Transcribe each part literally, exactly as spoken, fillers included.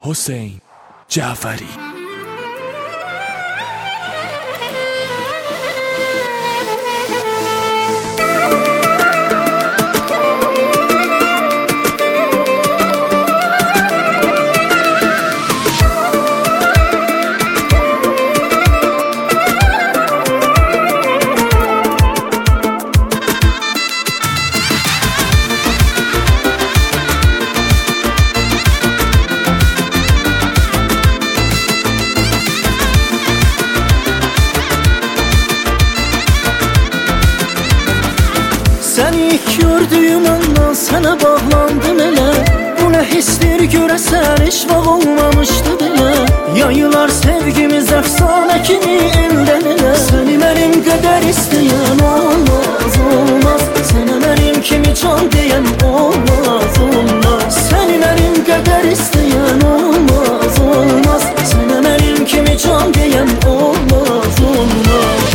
حسین جعفری. Səni ilk gördüyüm andan sənə bağlandım elə. Bu nə histir görəsən heç vaxt olmamışdı belə. Yayılar sevgimiz əfsanə kimi eldən elə. Səni mənim qədər istəyən olmaz, olmaz. Sənə mənim kimi can deyən olmaz, olmaz. Səni mənim qədər istəyən olmaz, olmaz. Sənə mənim kimi can deyən olmaz, olmaz.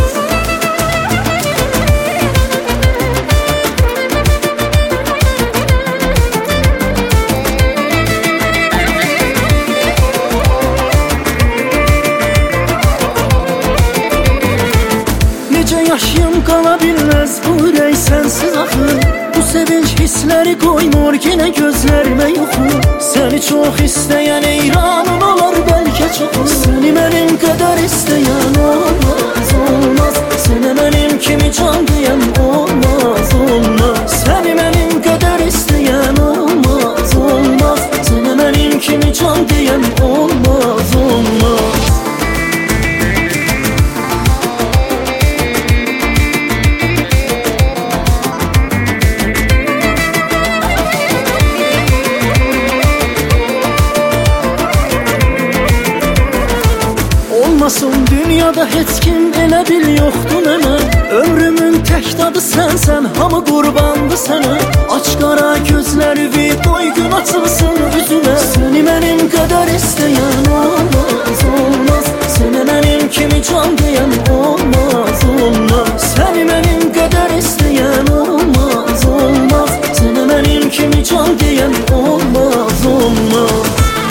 Yaşım qala bilməz bu ürək sənsiz axı. Bu sevinç hissləri qoymur yenə gözlərimə yuxu. Səni çox istəyən eyranın olar bəlkə çoxu. Səni mənim qədər istəyən olmaz, olmaz. Sənə mənim kimi can deyən olmaz, olmaz. Səni mənim qədər istəyən olmaz, olmaz. Sənə mənim kimi can deyən olmaz, olmaz. Olmasın dünyada heç kim elə bil yoxdur mənə. Ömrümün tək dadı sənsən, hamı qurbandı sənə. Aç qara gözləri qoy gün açılsın üzümə. Səni mənim qədər istəyən olmaz, olmaz. Sənə mənim kimi can deyən olmaz, olmaz. Səni mənim qədər istəyən olmaz, olmaz. Sənə mənim kimi can deyən olmaz, olmaz.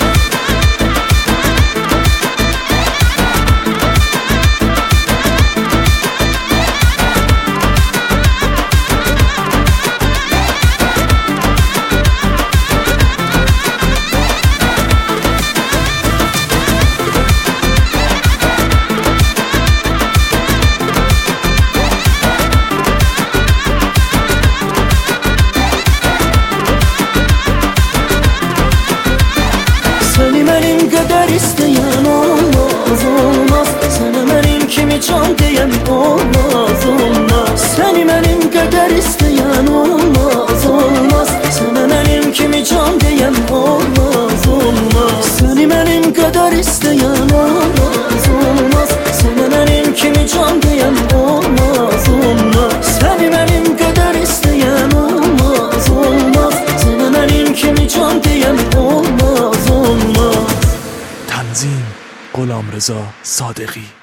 Səni mənim qədər istəyən olmaz, olmaz. Sənə mənim kimi can deyən olmaz, olmaz. Səni mənim qədər istəyən olmaz, olmaz. Sənə mənim kimi can deyən olmaz, olmaz. Səni mənim qədər istəyən olmaz, olmaz. Sənə mənim kimi can deyən olmaz, olmaz. Səni mənim qədər istəyən olmaz, olmaz. Sənə mənim kimi can deyən olmaz, olmaz. تنظیم غلامرضا صادقی.